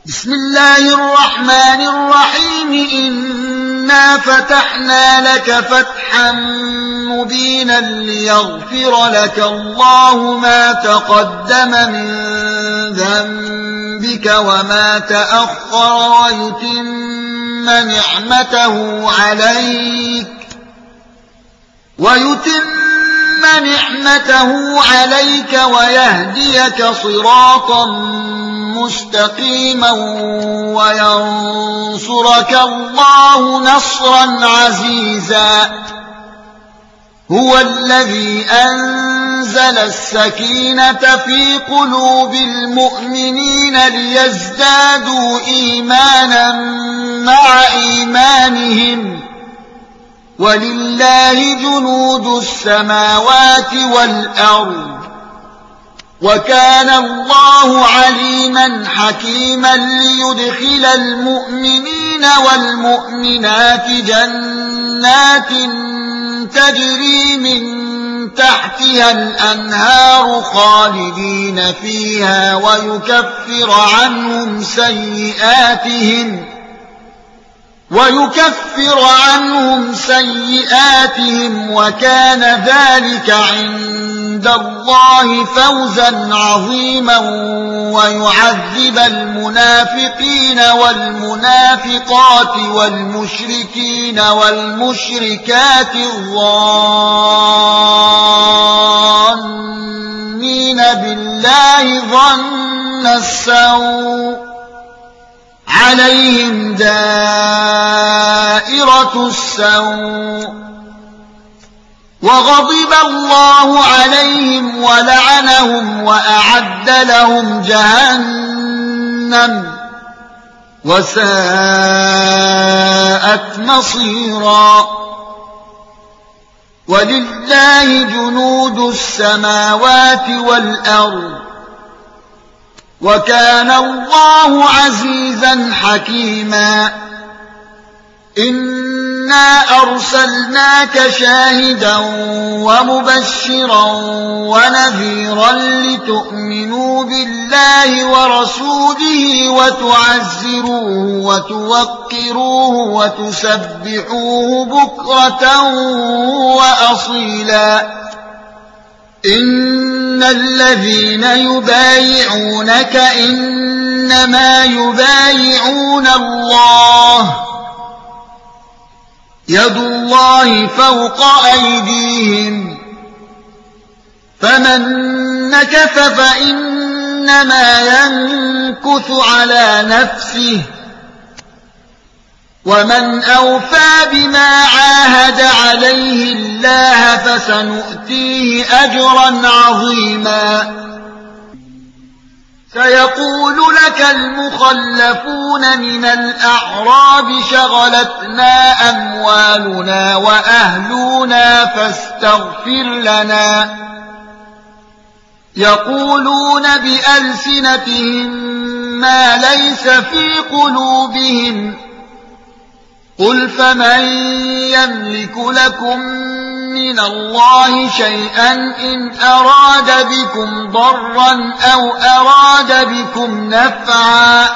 بسم الله الرحمن الرحيم إنا فتحنا لك فتحا مبينا ليغفر لك الله ما تقدم من ذنبك وما تأخر ويتم نعمته عليك ويهديك صراطا مستقيما وينصرك الله نصرا عزيزا. هو الذي أنزل السكينة في قلوب المؤمنين ليزدادوا إيمانا مع إيمانهم ولله جنود السماوات والأرض وكان الله عليما حكيما ليدخل المؤمنين والمؤمنات جنات تجري من تحتها الأنهار خالدين فيها ويكفر عنهم سيئاتهم وكان ذلك عند الله فوزا عظيما. ويعذب المنافقين والمنافقات والمشركين والمشركات الظانين بالله ظن السوء عليهم دائرة السوء وغضب الله عليهم ولعنهم وأعد لهم جهنم وساءت مصيرا. ولله جنود السماوات والأرض وكان الله عزيزا حكيما. إنا أرسلناك شاهدا ومبشرا ونذيرا لتؤمنوا بالله ورسوله وتعزروه وتوقروه وتسبحوه بكرة وأصيلا. إن الذين يبايعونك إنما يبايعون الله يد الله فوق أيديهم فمن نكث فإنما ينكث على نفسه ومن أوفى بما عاهد عليه الله فسنؤتيه أجرا عظيما. سيقول لك المخلفون من الأعراب شغلتنا أموالنا وأهلنا فاستغفر لنا. يقولون بألسنتهم ما ليس في قلوبهم قل فمن يملك لكم من الله شيئا إن أراد بكم ضرا أو أراد بكم نفعا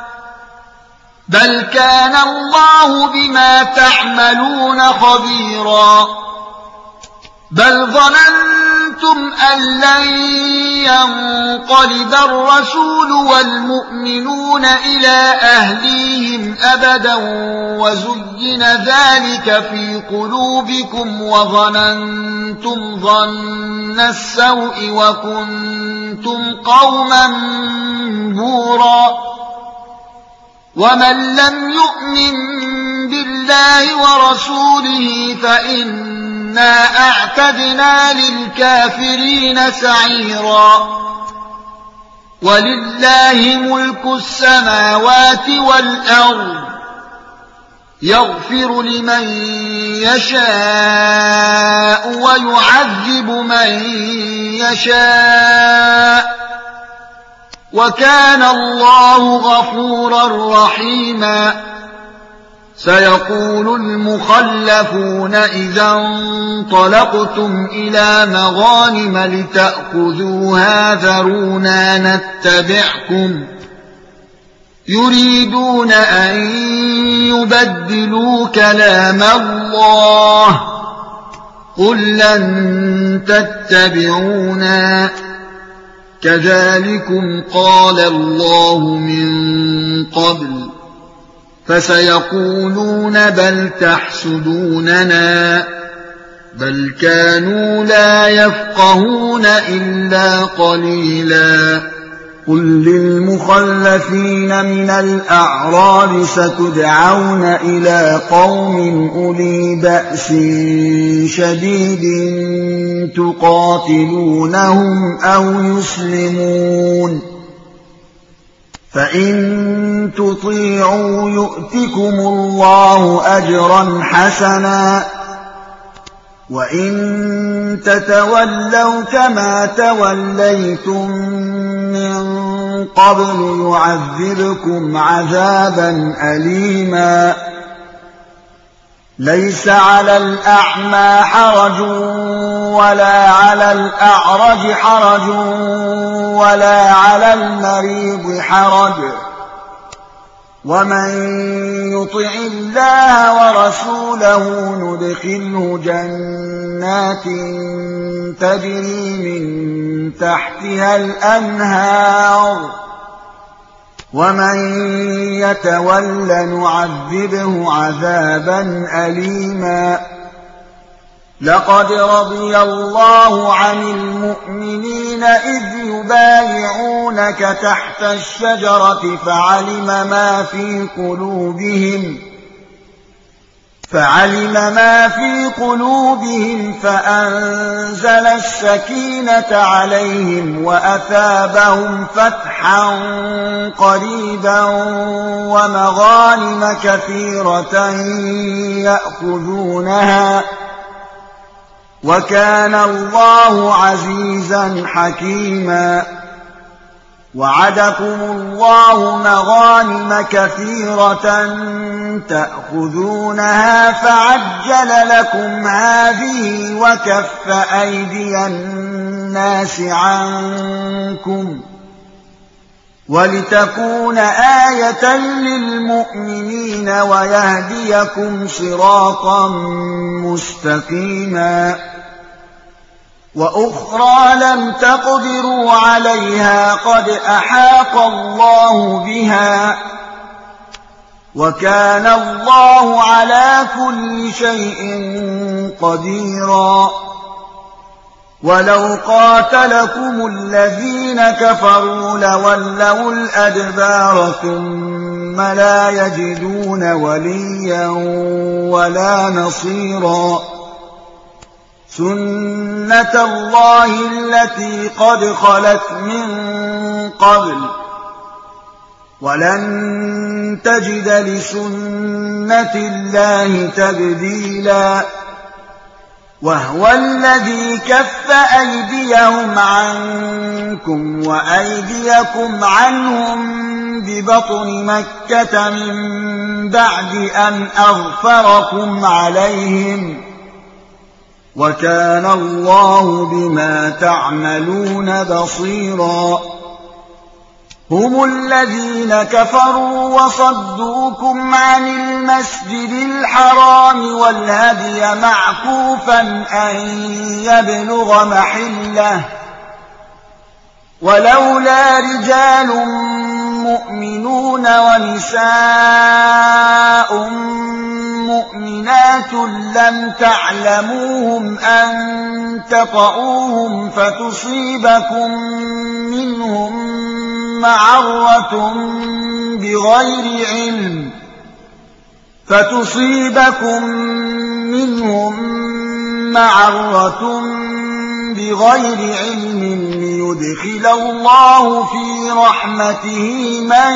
بل كان الله بما تعملون خبيرا. بل ظننتم أن لن ينقلب الرسول والمؤمنون إلى أهليهم أبدا وزين ذلك في قلوبكم وظننتم ظن السوء وكنتم قوما بورا. ومن لم يؤمن بالله ورسوله فإنا أعتدنا للكافرين سعيرا. ولله ملك السماوات والأرض يغفر لمن يشاء ويعذب من يشاء وكان الله غفورا رحيما. سيقول المخلفون إذا انطلقتم إلى مغانم لتأخذوها ذرونا نتبعكم يريدون أن يبدلوا كلام الله قل لن تتبعونا كذلكم قال الله من قبل فسيقولون بل تحسدوننا بل كانوا لا يفقهون إلا قليلا قل للمخلفين من الأعراب ستدعون إلى قوم أولي بأس شديد تقاتلونهم أو يسلمون فإن تطيعوا يؤتكم الله أجرا حسنا وإن تتولوا كما توليتم من قبل يعذبكم عذابا أليما ليس على الأعمى حرج ولا على الأعرج حرج ولا على المريض حرج ومن يطع الله ورسوله ندخله جنات تجري من تحتها الأنهار ومن يتول نعذبه عذابا أليما لقد رضي الله عن المؤمنين إذ يبايعونك تحت الشجرة فعلم ما في قلوبهم فأنزل السكينة عليهم وأثابهم فتحا قريبا ومغانم كثيرة يأخذونها وكان الله عزيزا حكيما وعدكم الله مغانم كثيرة تأخذونها فعجل لكم هذه وكف أيدي الناس عنكم ولتكون آية للمؤمنين ويهديكم صراطا مستقيما وأخرى لم تقدروا عليها قد أحاط الله بها وكان الله على كل شيء قديرا ولو قاتلكم الذين كفروا لولوا الأدبار ثم لا يجدون وليا ولا نصيرا سنة الله التي قد خلت من قبل ولن تجد لسنة الله تبديلا وهو الذي كف أيديهم عنكم وأيديكم عنهم ببطن مكة من بعد أن أغفركم عليهم وكان الله بما تعملون بصيرا هم الذين كفروا وصدوكم عن المسجد الحرام والهدي معكوفا أن يبلغ محله ولولا رجال مؤمنون ونساء مؤمنات لم تعلموهم أن تطؤوهم فتصيبكم منهم معرة بغير علم ليدخل الله في رحمته من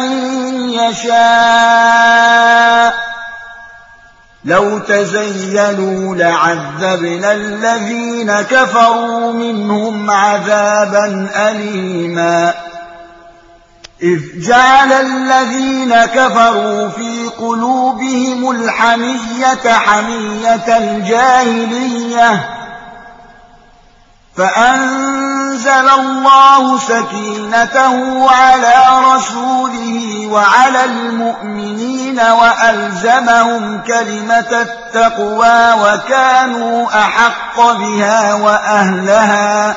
يشاء لو تزيلوا لعذبنا الذين كفروا منهم عذابا أليما إذ جعل الذين كفروا في قلوبهم الحمية حمية الجاهلية فأنزل أنزل الله سكينته على رسوله وعلى المؤمنين وألزمهم كلمة التقوى وكانوا أحق بها وأهلها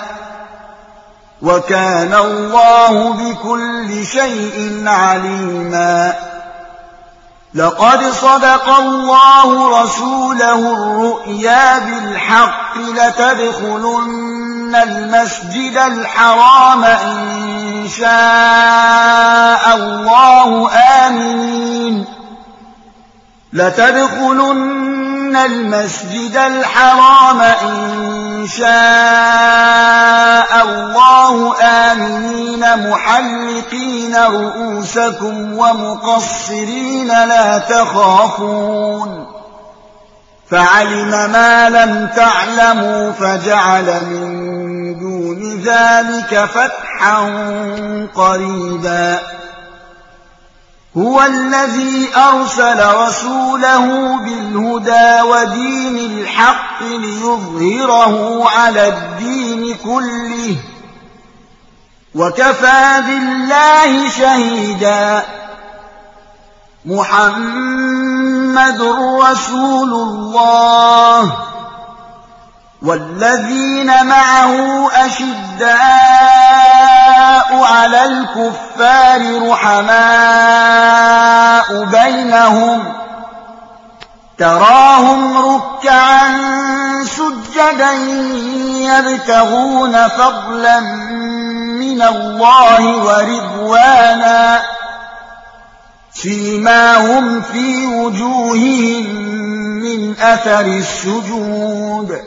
وكان الله بكل شيء عليما. لقد صدق الله رسوله الرؤيا بالحق لتدخلن المسجد الحرام إن شاء الله آمنين لتدخلن المسجد الحرام إن شاء الله آمنين محلقين رؤوسكم ومقصرين لا تخافون فعلم ما لم تعلموا فجعل من دون ذلك فتحا قريبا. هو الذي أرسل رسوله بالهدى ودين الحق ليظهره على الدين كله وكفى بالله شهيدا. محمد رسول الله والذين معه أشداء على الكفار رحماء بينهم تراهم ركعا سجدا يبتغون فضلا من الله ورضوانا سيماهم في وجوههم من أثر السجود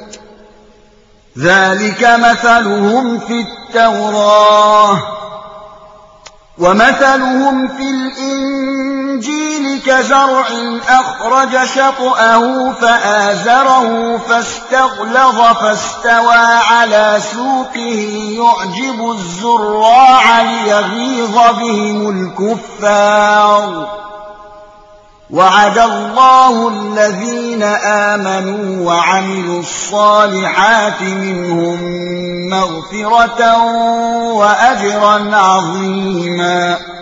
ذلك مثلهم في التوراة ومثلهم في الإنجيل كزرع أخرج شطأه فآزره فاستغلظ فاستوى على سوقه يعجب الزراع ليغيظ بهم الكفار. وعد الله الذين آمنوا وعملوا الصالحات منهم مغفرة وأجرا عظيما.